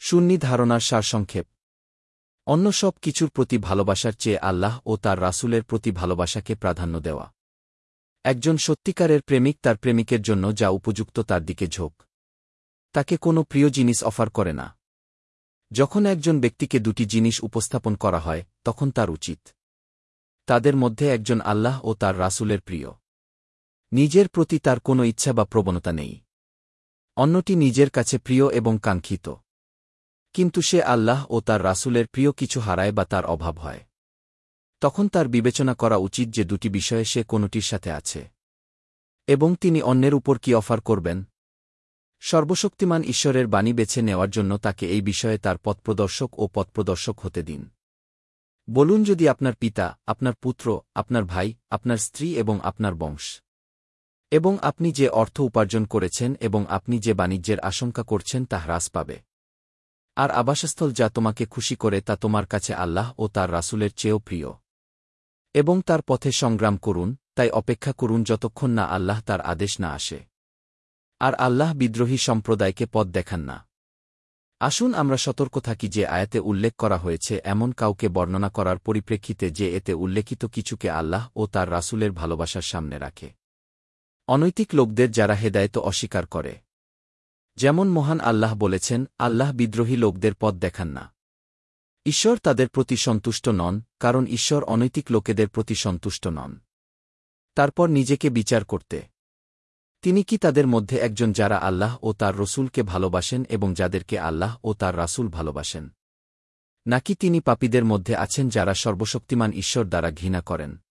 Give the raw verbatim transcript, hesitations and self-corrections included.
শূন্য ধারণার সারসংক্ষেপ। অন্য সব কিছুর প্রতি ভালোবাসার চেয়ে আল্লাহ ও তার রাসূলের প্রতি ভালোবাসাকে প্রাধান্য দেওয়া। একজন সত্যিকারের প্রেমিক তার প্রেমিকের জন্য যা উপযুক্ত তার দিকে ঝোঁক। তাকে কোনো প্রিয় জিনিস অফার করে না। যখন একজন ব্যক্তিকে দুটি জিনিস উপস্থাপন করা হয় তখন তার উচিত তাদের মধ্যে একজন আল্লাহ ও তার রাসূলের প্রিয়। নিজের প্রতি তার কোনো ইচ্ছা বা প্রবণতা নেই। অন্যটি নিজের কাছে প্রিয় এবং কাঙ্ক্ষিত। কিন্তু সে আল্লাহ ও তার রাসূলের প্রিয় কিছু হারায় বা তার অভাব হয়। তখন তার বিবেচনা করা উচিত যে দুটি বিষয়ে সে কোনটির সাথে আছে এবং তিনি অন্যের উপর কি অফার করবেন। সর্বশক্তিমান ঈশ্বরের বাণী বেছে নেওয়ার জন্য তাকে এই বিষয়ে তার পথপ্রদর্শক ও পথপ্রদর্শক হতে দিন। বলুন, যদি আপনার পিতা, আপনার পুত্র, আপনার ভাই, আপনার স্ত্রী এবং আপনার বংশ এবং আপনি যে অর্থ উপার্জন করেছেন এবং আপনি যে বাণিজ্যের আশঙ্কা করছেন তা হ্রাস পাবে, আর আবাসস্থল যা তোমাকে খুশি করে তা তোমার কাছে আল্লাহ ও তার রাসূলের চেয়েও প্রিয়, এবং তার পথে সংগ্রাম করুন, তাই অপেক্ষা করুন যতক্ষণ না আল্লাহ তার আদেশ না আসে, আর আল্লাহ বিদ্রোহী সম্প্রদায়কে পথ দেখান না। আসুন আমরা সতর্ক থাকি যে আয়াতে উল্লেখ করা হয়েছে এমন কাউকে বর্ণনা করার পরিপ্রেক্ষিতে যে এতে উল্লেখিত কিছুকে আল্লাহ ও তার রাসূলের ভালোবাসার সামনে রাখে। অনৈতিক লোকদের যারা হেদায়েত অস্বীকার করে। যেমন মহান আল্লাহ বলেছেন, আল্লাহ বিদ্রোহী লোকদের পথ দেখান না। ঈশ্বর তাদের প্রতি সন্তুষ্ট নন, কারণ ঈশ্বর অনৈতিক লোকেদের প্রতি সন্তুষ্ট নন। তারপর নিজেকে বিচার করতে, তিনি কি তাদের মধ্যে একজন যারা আল্লাহ ও তার রসূলকে ভালোবাসেন এবং যাদেরকে আল্লাহ ও তার রাসূল ভালোবাসেন, নাকি তিনি পাপীদের মধ্যে আছেন যারা সর্বশক্তিমান ঈশ্বর দ্বারা ঘৃণা করেন।